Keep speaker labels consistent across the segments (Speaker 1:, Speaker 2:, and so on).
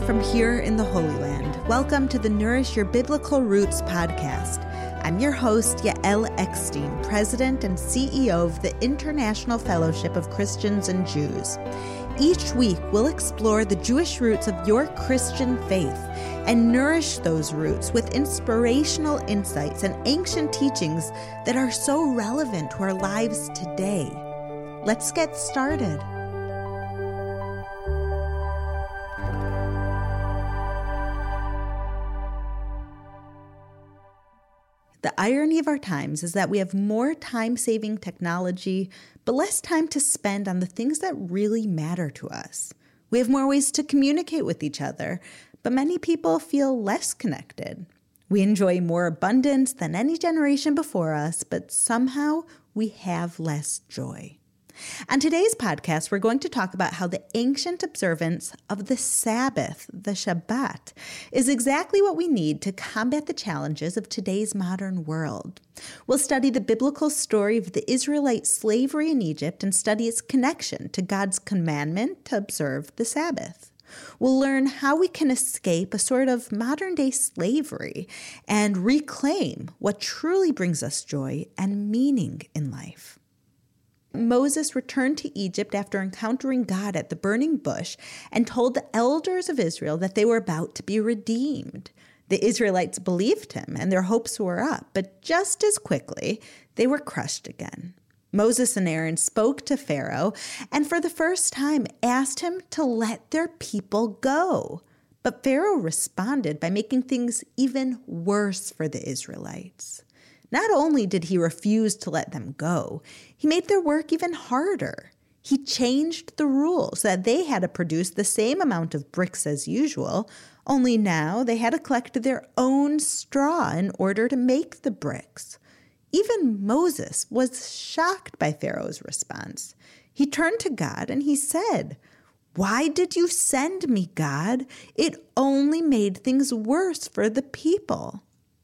Speaker 1: from here in the Holy Land. Welcome to the Nourish Your Biblical Roots podcast. I'm your host, Yael Eckstein, President and CEO of the International Fellowship of Christians and Jews. Each week, we'll explore the Jewish roots of your Christian faith and nourish those roots with inspirational insights and ancient teachings that are so relevant to our lives today. Let's get started. The irony of our times is that we have more time-saving technology, but less time to spend on the things that really matter to us. We have more ways to communicate with each other, but many people feel less connected. We enjoy more abundance than any generation before us, but somehow we have less joy. On today's podcast, we're going to talk about how the ancient observance of the Sabbath, the Shabbat, is exactly what we need to combat the challenges of today's modern world. We'll study the biblical story of the Israelite slavery in Egypt and study its connection to God's commandment to observe the Sabbath. We'll learn how we can escape a sort of modern-day slavery and reclaim what truly brings us joy and meaning in life. Moses returned to Egypt after encountering God at the burning bush and told the elders of Israel that they were about to be redeemed. The Israelites believed him and their hopes were up, but just as quickly, they were crushed again. Moses and Aaron spoke to Pharaoh and for the first time asked him to let their people go. But Pharaoh responded by making things even worse for the Israelites. Not only did he refuse to let them go, he made their work even harder. He changed the rules that they had to produce the same amount of bricks as usual, only now they had to collect their own straw in order to make the bricks. Even Moses was shocked by Pharaoh's response. He turned to God and he said, "Why did you send me, God? It only made things worse for the people."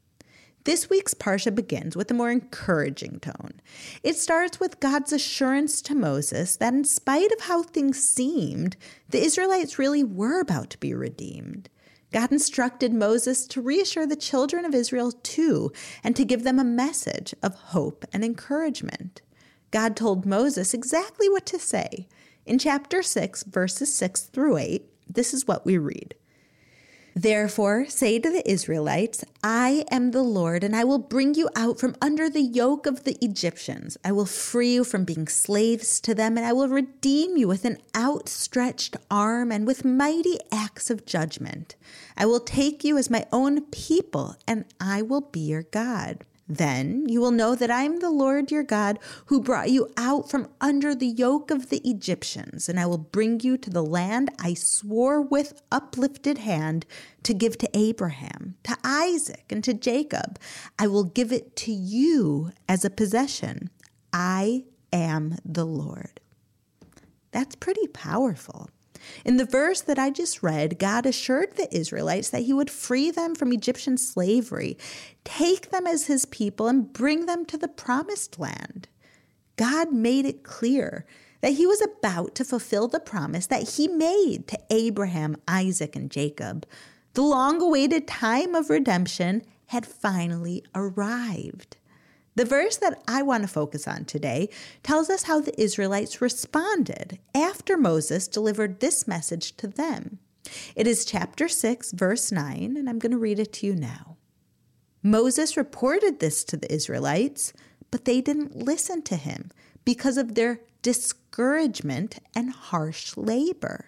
Speaker 1: This week's Parsha begins with a more encouraging tone. It starts with God's assurance to Moses that in spite of how things seemed, the Israelites really were about to be redeemed. God instructed Moses to reassure the children of Israel too, and to give them a message of hope and encouragement. God told Moses exactly what to say. In chapter 6, verses 6 through 8, this is what we read. "Therefore, say to the Israelites, I am the Lord, and I will bring you out from under the yoke of the Egyptians. I will free you from being slaves to them, and I will redeem you with an outstretched arm and with mighty acts of judgment. I will take you as my own people, and I will be your God. Then you will know that I am the Lord your God who brought you out from under the yoke of the Egyptians, and I will bring you to the land I swore with uplifted hand to give to Abraham, to Isaac, and to Jacob. I will give it to you as a possession. I am the Lord." That's pretty powerful. In the verse that I just read, God assured the Israelites that he would free them from Egyptian slavery, take them as his people, and bring them to the promised land. God made it clear that he was about to fulfill the promise that he made to Abraham, Isaac, and Jacob. The long-awaited time of redemption had finally arrived. The verse that I want to focus on today tells us how the Israelites responded after Moses delivered this message to them. It is chapter 6, verse 9, and I'm going to read it to you now. Moses reported this to the Israelites, but they didn't listen to him because of their discouragement and harsh labor.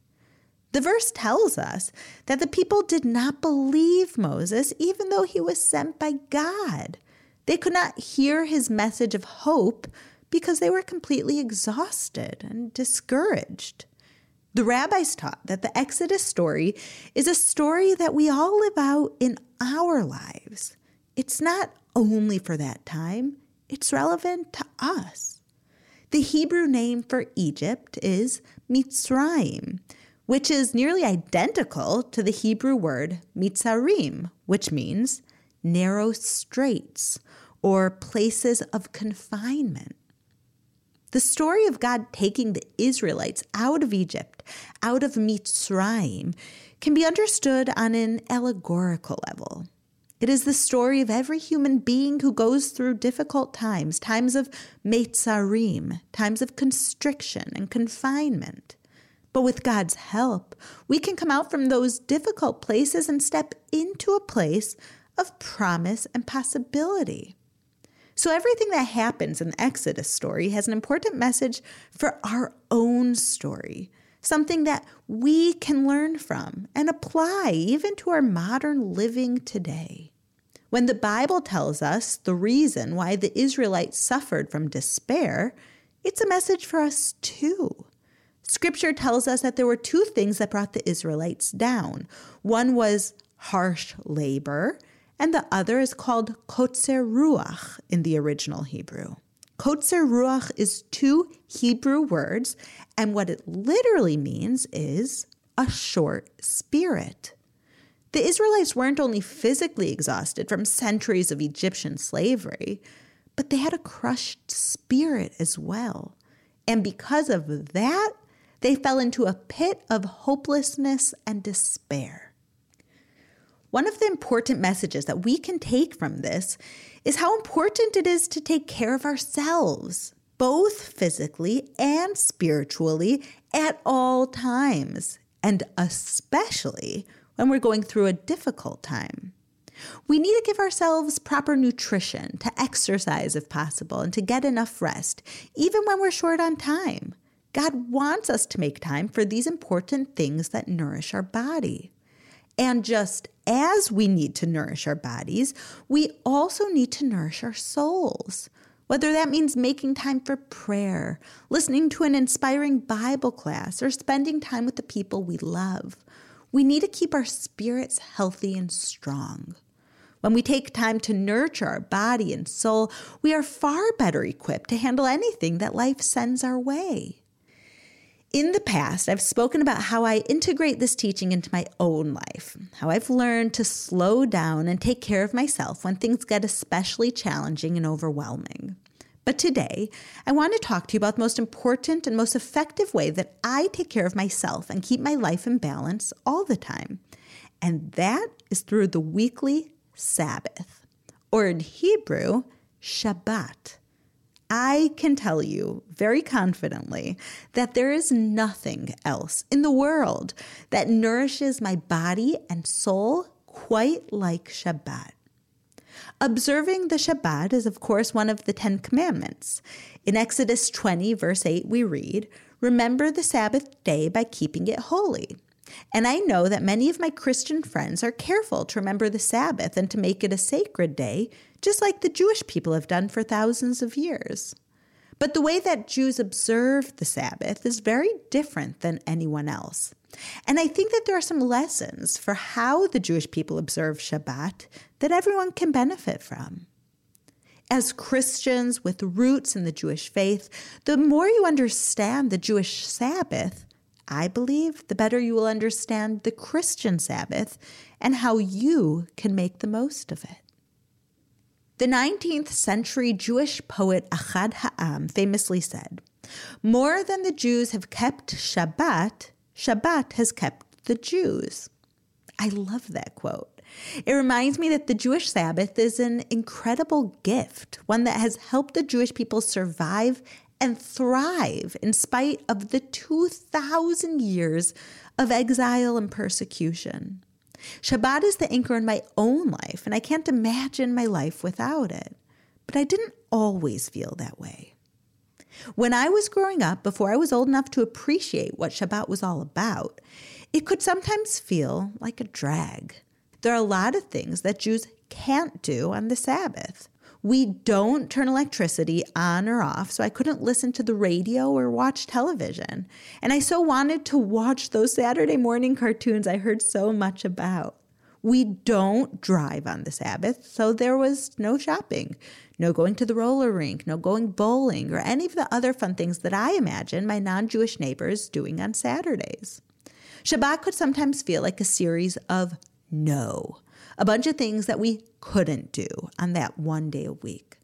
Speaker 1: The verse tells us that the people did not believe Moses even though he was sent by God. They could not hear his message of hope because they were completely exhausted and discouraged. The rabbis taught that the Exodus story is a story that we all live out in our lives. It's not only for that time, it's relevant to us. The Hebrew name for Egypt is Mitzrayim, which is nearly identical to the Hebrew word Mitzarim, which means narrow straits or places of confinement. The story of God taking the Israelites out of Egypt, out of Mitzrayim, can be understood on an allegorical level. It is the story of every human being who goes through difficult times, times of Meitzarim, times of constriction and confinement. But with God's help, we can come out from those difficult places and step into a place of promise and possibility. So everything that happens in the Exodus story has an important message for our own story, something that we can learn from and apply even to our modern living today. When the Bible tells us the reason why the Israelites suffered from despair, it's a message for us too. Scripture tells us that there were two things that brought the Israelites down. One was harsh labor, and the other is called kotzer ruach in the original Hebrew. Kotzer ruach is two Hebrew words, and what it literally means is a short spirit. The Israelites weren't only physically exhausted from centuries of Egyptian slavery, but they had a crushed spirit as well. And because of that, they fell into a pit of hopelessness and despair. One of the important messages that we can take from this is how important it is to take care of ourselves, both physically and spiritually at all times, and especially when we're going through a difficult time. We need to give ourselves proper nutrition, to exercise if possible, and to get enough rest, even when we're short on time. God wants us to make time for these important things that nourish our body. And just as we need to nourish our bodies, we also need to nourish our souls. Whether that means making time for prayer, listening to an inspiring Bible class, or spending time with the people we love. We need to keep our spirits healthy and strong. When we take time to nurture our body and soul, we are far better equipped to handle anything that life sends our way. In the past, I've spoken about how I integrate this teaching into my own life, how I've learned to slow down and take care of myself when things get especially challenging and overwhelming. But today, I want to talk to you about the most important and most effective way that I take care of myself and keep my life in balance all the time. And that is through the weekly Sabbath, or in Hebrew, Shabbat. I can tell you very confidently that there is nothing else in the world that nourishes my body and soul quite like Shabbat. Observing the Shabbat is, of course, one of the 10 Commandments. In Exodus 20, verse 8, we read, "Remember the Sabbath day by keeping it holy." And I know that many of my Christian friends are careful to remember the Sabbath and to make it a sacred day, just like the Jewish people have done for thousands of years. But the way that Jews observe the Sabbath is very different than anyone else. And I think that there are some lessons for how the Jewish people observe Shabbat that everyone can benefit from. As Christians with roots in the Jewish faith, the more you understand the Jewish Sabbath, I believe, the better you will understand the Christian Sabbath and how you can make the most of it. The 19th century Jewish poet Achad Ha'am famously said, "More than the Jews have kept Shabbat, Shabbat has kept the Jews." I love that quote. It reminds me that the Jewish Sabbath is an incredible gift, one that has helped the Jewish people survive and thrive in spite of the 2,000 years of exile and persecution. Shabbat is the anchor in my own life, and I can't imagine my life without it. But I didn't always feel that way. When I was growing up, before I was old enough to appreciate what Shabbat was all about, it could sometimes feel like a drag. There are a lot of things that Jews can't do on the Sabbath. We don't turn electricity on or off, so I couldn't listen to the radio or watch television. And I so wanted to watch those Saturday morning cartoons I heard so much about. We don't drive on the Sabbath, so there was no shopping, no going to the roller rink, no going bowling, or any of the other fun things that I imagine my non-Jewish neighbors doing on Saturdays. Shabbat could sometimes feel like a series of no, a bunch of things that we couldn't do on that one day a week.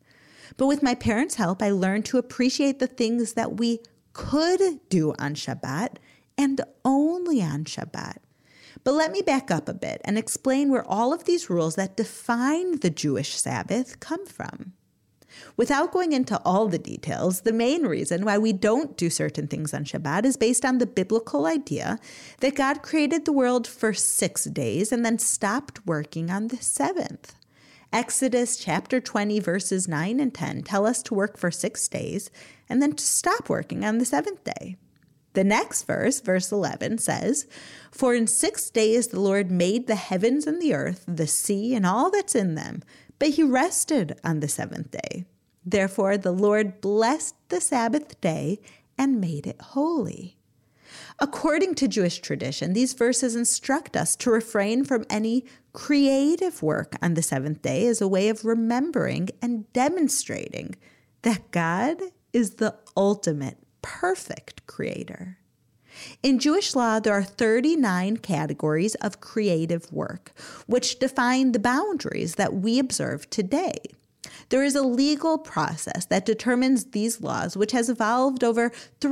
Speaker 1: But with my parents' help, I learned to appreciate the things that we could do on Shabbat and only on Shabbat. But let me back up a bit and explain where all of these rules that define the Jewish Sabbath come from. Without going into all the details, the main reason why we don't do certain things on Shabbat is based on the biblical idea that God created the world for 6 days and then stopped working on the seventh. Exodus chapter 20 verses 9 and 10 tell us to work for 6 days and then to stop working on the seventh day. The next verse, verse 11, says, "For in 6 days the Lord made the heavens and the earth, the sea, and all that's in them, but he rested on the seventh day. Therefore the Lord blessed the Sabbath day and made it holy." According to Jewish tradition, these verses instruct us to refrain from any creative work on the seventh day as a way of remembering and demonstrating that God is the ultimate perfect creator. In Jewish law, there are 39 categories of creative work, which define the boundaries that we observe today. There is a legal process that determines these laws, which has evolved over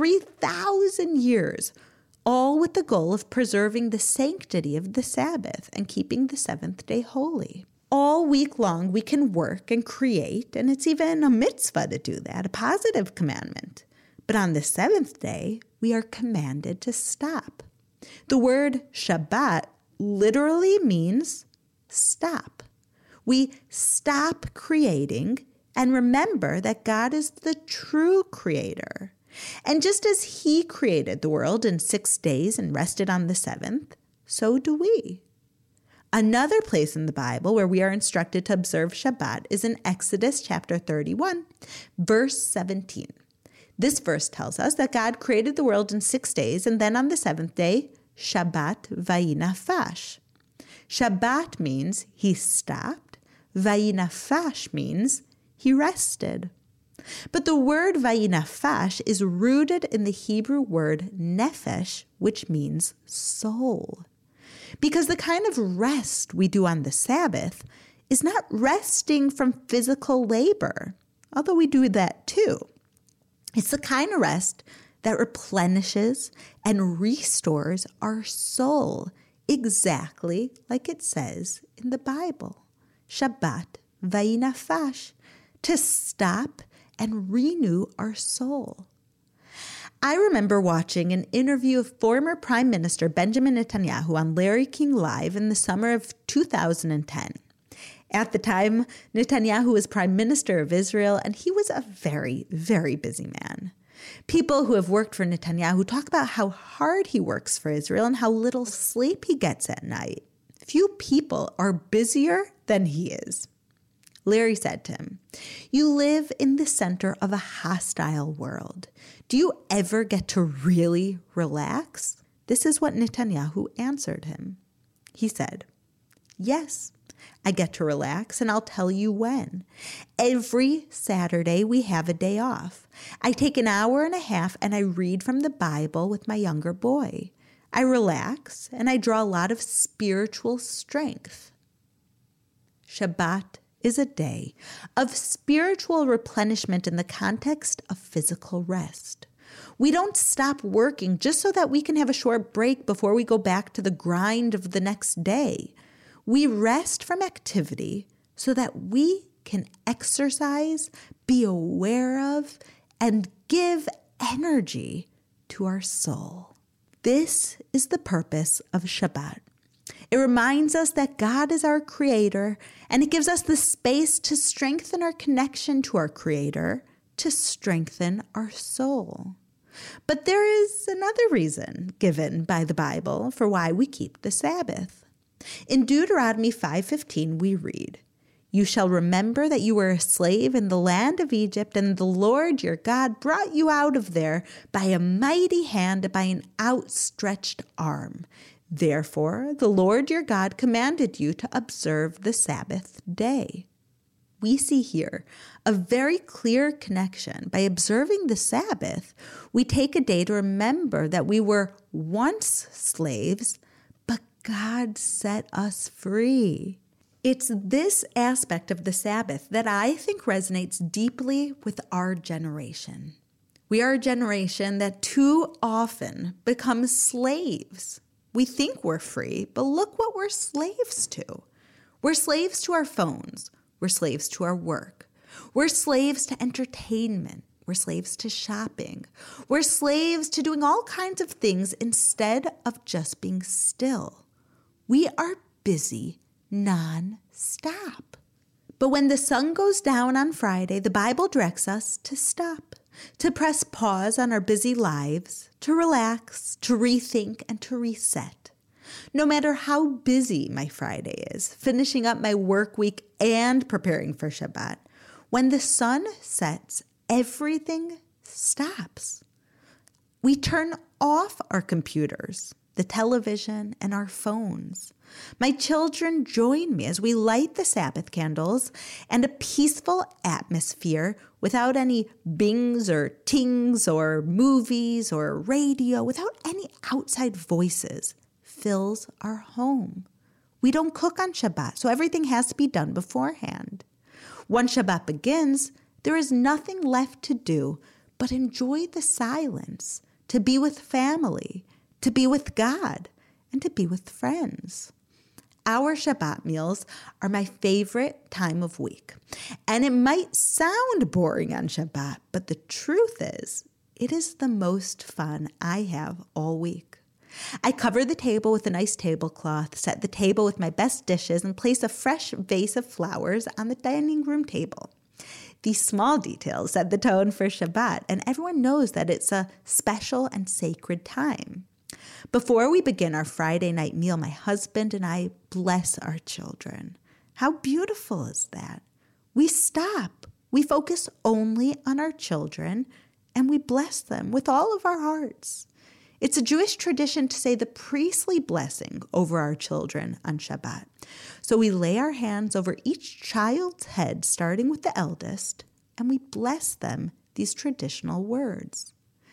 Speaker 1: 3,000 years, all with the goal of preserving the sanctity of the Sabbath and keeping the seventh day holy. All week long, we can work and create, and it's even a mitzvah to do that, a positive commandment. But on the seventh day, we are commanded to stop. The word Shabbat literally means stop. We stop creating and remember that God is the true creator. And just as he created the world in 6 days and rested on the seventh, so do we. Another place in the Bible where we are instructed to observe Shabbat is in Exodus chapter 31, verse 17. This verse tells us that God created the world in 6 days, and then on the seventh day, Shabbat vayinafash. Shabbat means he stopped. Vayinafash means he rested. But the word vayinafash is rooted in the Hebrew word nefesh, which means soul. Because the kind of rest we do on the Sabbath is not resting from physical labor, although we do that too. It's the kind of rest that replenishes and restores our soul, exactly like it says in the Bible. Shabbat vayinafash, to stop and renew our soul. I remember watching an interview of former Prime Minister Benjamin Netanyahu on Larry King Live in the summer of 2010. At the time, Netanyahu was Prime Minister of Israel, and he was a very, very busy man. People who have worked for Netanyahu talk about how hard he works for Israel and how little sleep he gets at night. Few people are busier than he is. Larry said to him, "You live in the center of a hostile world. Do you ever get to really relax?" This is what Netanyahu answered him. He said, "Yes, I get to relax, and I'll tell you when. Every Saturday we have a day off. I take an hour and a half and I read from the Bible with my younger boy. I relax and I draw a lot of spiritual strength." Shabbat is a day of spiritual replenishment in the context of physical rest. We don't stop working just so that we can have a short break before we go back to the grind of the next day. We rest from activity so that we can exercise, be aware of, and give energy to our soul. This is the purpose of Shabbat. It reminds us that God is our creator, and it gives us the space to strengthen our connection to our creator, to strengthen our soul. But there is another reason given by the Bible for why we keep the Sabbath. In Deuteronomy 5:15, we read, "You shall remember that you were a slave in the land of Egypt, and the Lord your God brought you out of there by a mighty hand and by an outstretched arm. Therefore, the Lord your God commanded you to observe the Sabbath day." We see here a very clear connection. By observing the Sabbath, we take a day to remember that we were once slaves, but God set us free. It's this aspect of the Sabbath that I think resonates deeply with our generation. We are a generation that too often becomes slaves. We think we're free, but look what we're slaves to. We're slaves to our phones. We're slaves to our work. We're slaves to entertainment. We're slaves to shopping. We're slaves to doing all kinds of things instead of just being still. We are busy non-stop. But when the sun goes down on Friday, the Bible directs us to stop, to press pause on our busy lives, to relax, to rethink, and to reset. No matter how busy my Friday is, finishing up my work week and preparing for Shabbat, when the sun sets, everything stops. We turn off our computers, the television, and our phones. My children join me as we light the Sabbath candles and a peaceful atmosphere without any bings or tings or movies or radio, without any outside voices, fills our home. We don't cook on Shabbat, so everything has to be done beforehand. Once Shabbat begins, there is nothing left to do but enjoy the silence, to be with family, to be with God, and to be with friends. Our Shabbat meals are my favorite time of week. And it might sound boring on Shabbat, but the truth is, it is the most fun I have all week. I cover the table with a nice tablecloth, set the table with my best dishes, and place a fresh vase of flowers on the dining room table. These small details set the tone for Shabbat, and everyone knows that it's a special and sacred time. Before we begin our Friday night meal, my husband and I bless our children. How beautiful is that? We stop. We focus only on our children, and we bless them with all of our hearts. It's a Jewish tradition to say the priestly blessing over our children on Shabbat. So we lay our hands over each child's head, starting with the eldest, and we bless them these traditional words.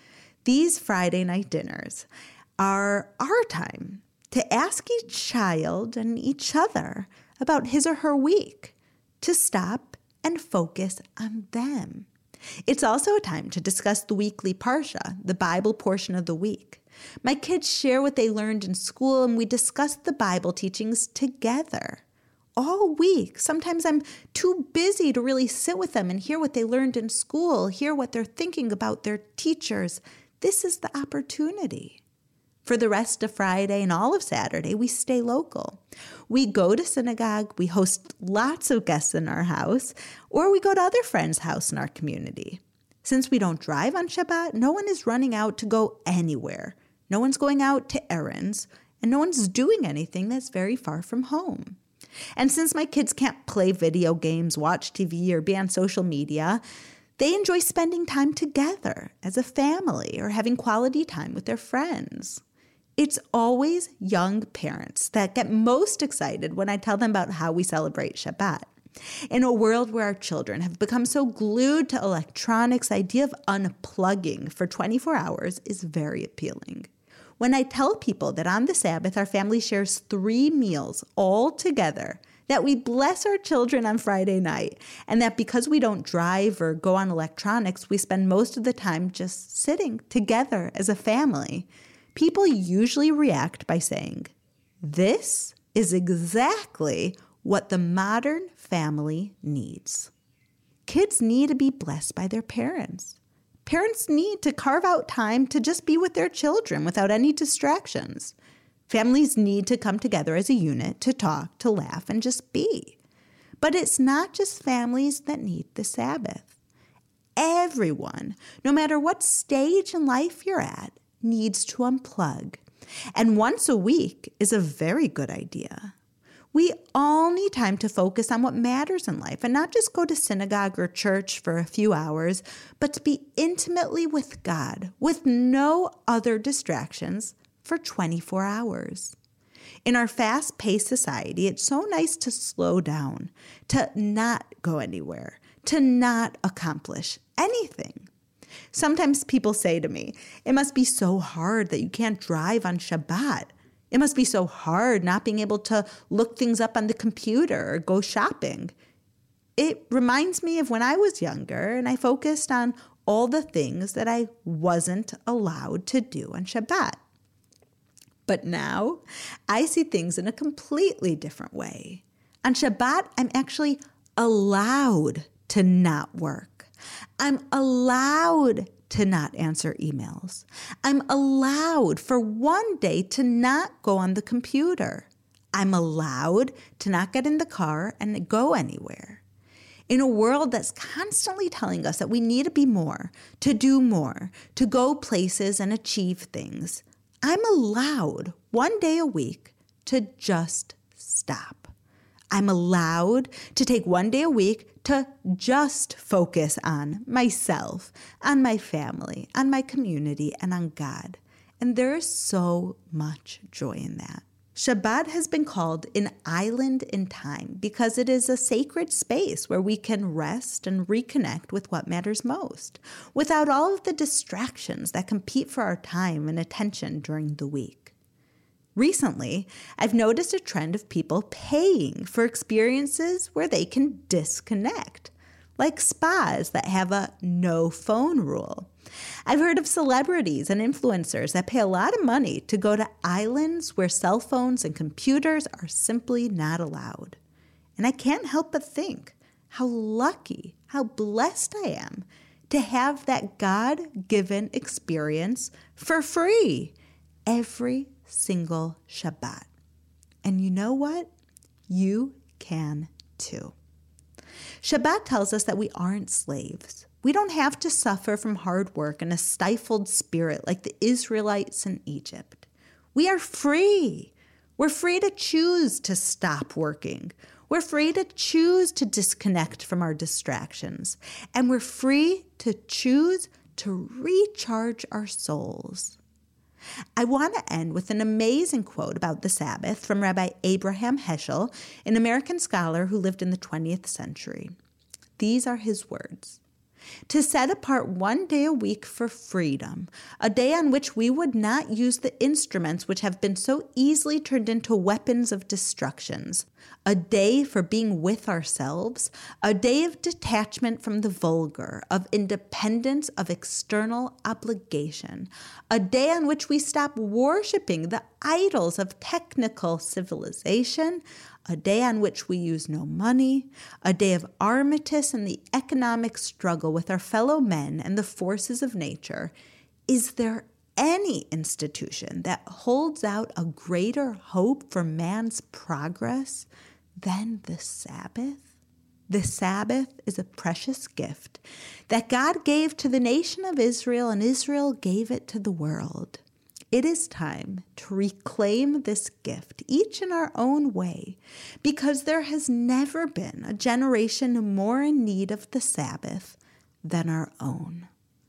Speaker 1: These Friday night dinners are our time to ask each child and each other about his or her week, to stop and focus on them. It's also a time to discuss the weekly Parsha, the Bible portion of the week. My kids share what they learned in school, and we discuss the Bible teachings together. All week. Sometimes I'm too busy to really sit with them and hear what they learned in school, hear what they're thinking about their teachers. This is the opportunity. For the rest of Friday and all of Saturday, we stay local. We go to synagogue, we host lots of guests in our house, or we go to other friends' house in our community. Since we don't drive on Shabbat, no one is running out to go anywhere. No one's going out to errands, and no one's doing anything that's very far from home. And since my kids can't play video games, watch TV, or be on social media, they enjoy spending time together as a family or having quality time with their friends. It's always young parents that get most excited when I tell them about how we celebrate Shabbat. In a world where our children have become so glued to electronics, the idea of unplugging for 24 hours is very appealing. When I tell people that on the Sabbath our family shares 3 meals all together, that we bless our children on Friday night, and that because we don't drive or go on electronics, we spend most of the time just sitting together as a family, people usually react by saying, "This is exactly what the modern family needs." Kids need to be blessed by their parents. Parents need to carve out time to just be with their children without any distractions. Families need to come together as a unit to talk, to laugh, and just be. But it's not just families that need the Sabbath. Everyone, no matter what stage in life you're at, needs to unplug. And once a week is a very good idea. We all need time to focus on what matters in life and not just go to synagogue or church for a few hours, but to be intimately with God, with no other distractions for 24 hours. In our fast-paced society, it's so nice to slow down, to not go anywhere, to not accomplish anything. Sometimes people say to me, "It must be so hard that you can't drive on Shabbat. It must be so hard not being able to look things up on the computer or go shopping. It reminds me of when I was younger and I focused on all the things that I wasn't allowed to do on Shabbat. But now I see things in a completely different way. On Shabbat, I'm actually allowed to not work. I'm allowed to not answer emails. I'm allowed for one day to not go on the computer. I'm allowed to not get in the car and go anywhere. In a world that's constantly telling us that we need to be more, to do more, to go places and achieve things, I'm allowed one day a week to just stop. I'm allowed to take one day a week to just focus on myself, on my family, on my community, and on God. And there is so much joy in that. Shabbat has been called an island in time because it is a sacred space where we can rest and reconnect with what matters most, without all of the distractions that compete for our time and attention during the week. Recently, I've noticed a trend of people paying for experiences where they can disconnect, like spas that have a no phone rule. I've heard of celebrities and influencers that pay a lot of money to go to islands where cell phones and computers are simply not allowed. And I can't help but think how lucky, how blessed I am to have that God-given experience for free every single Shabbat. And you know what? You can too. Shabbat tells us that we aren't slaves. We don't have to suffer from hard work and a stifled spirit like the Israelites in Egypt. We are free. We're free to choose to stop working. We're free to choose to disconnect from our distractions. And we're free to choose to recharge our souls. I want to end with an amazing quote about the Sabbath from Rabbi Abraham Heschel, an American scholar who lived in the 20th century. These are his words. To set apart one day a week for freedom, a day on which we would not use the instruments which have been so easily turned into weapons of destructions, a day for being with ourselves, a day of detachment from the vulgar, of independence, of external obligation, a day on which we stop worshiping the idols of technical civilization, a day on which we use no money, a day of armistice and the economic struggle with our fellow men and the forces of nature. Is there any institution that holds out a greater hope for man's progress than the Sabbath? The Sabbath is a precious gift that God gave to the nation of Israel, and Israel gave it to the world. It is time to reclaim this gift, each in our own way, because there has never been a generation more in need of the Sabbath than our own.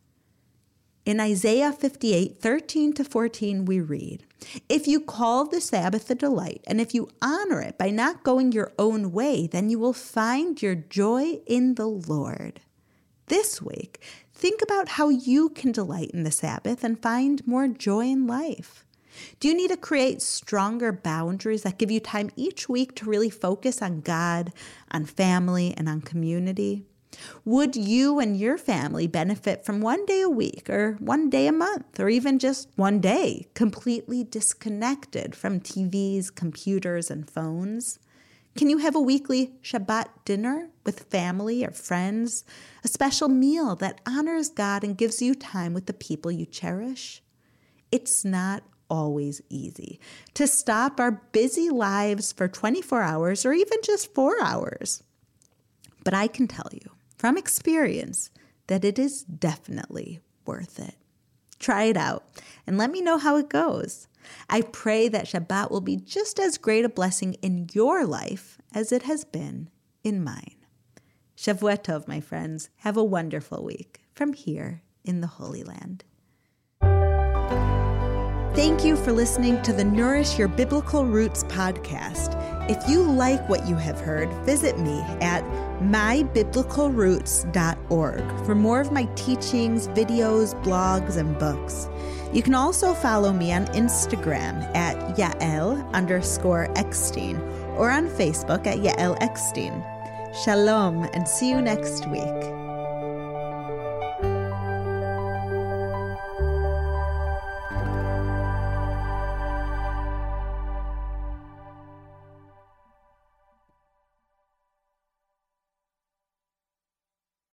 Speaker 1: In Isaiah 58:13-14, we read, "If you call the Sabbath a delight, and if you honor it by not going your own way, then you will find your joy in the Lord." This week, think about how you can delight in the Sabbath and find more joy in life. Do you need to create stronger boundaries that give you time each week to really focus on God, on family, and on community? Would you and your family benefit from one day a week or one day a month or even just one day completely disconnected from TVs, computers, and phones? Can you have a weekly Shabbat dinner with family or friends, a special meal that honors God and gives you time with the people you cherish? It's not always easy to stop our busy lives for 24 hours or even just 4 hours. But I can tell you from experience that it is definitely worth it. Try it out and let me know how it goes. I pray that Shabbat will be just as great a blessing in your life as it has been in mine. Shavua Tov, my friends. Have a wonderful week from here in the Holy Land. Thank you for listening to the Nourish Your Biblical Roots podcast. If you like what you have heard, visit me at mybiblicalroots.org for more of my teachings, videos, blogs, and books. You can also follow me on Instagram at Yael_Eckstein or on Facebook at Yael Eckstein. Shalom, and see you next week.